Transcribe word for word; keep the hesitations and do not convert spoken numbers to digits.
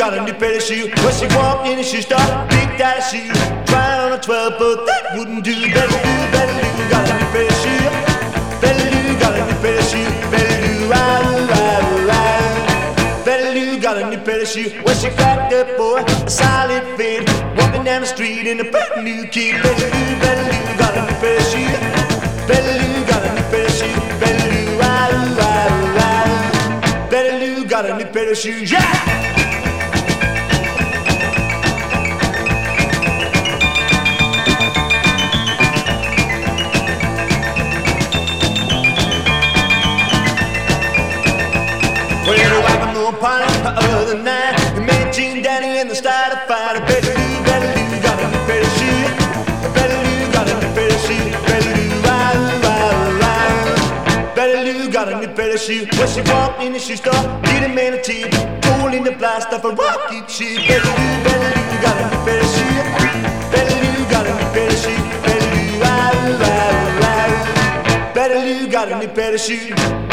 got a new pair of shoes. When she walked in, she started big daddy shoes. Trying on a twelve, but that wouldn't do. Betty Lou, Betty Lou got a new pair of shoes. Betty Lou got a new pair of shoes. Betty Lou, ah, ah, ah. Betty Lou got a new pair of shoes. When she cracked up, boy, a solid fit. Walking down the street in a brand new kid. Betty Lou, Betty Lou got a new pair of shoes. Betty Lou got a new pair of shoes. Betty Lou, ah, ah, ah. Betty Lou got a new pair of shoes. Yeah! Well, I can no party the other night. We met Gene Danny in the starter fight. Betty Lou, Betty Lou got a new pair of shoes. Betty Lou got a new pair of shoes. Betty Lou, ah, ah, ah. Betty Lou got a new pair of shoes. When she walked in the shoe store, did a man a tip, pulled in the blast off a rocket ship. Betty Lou, Betty Lou got a new pair of shoes. Betty Lou got a new pair of shoes. Betty Lou, ah, ah, ah. Betty Lou got a new pair of shoes.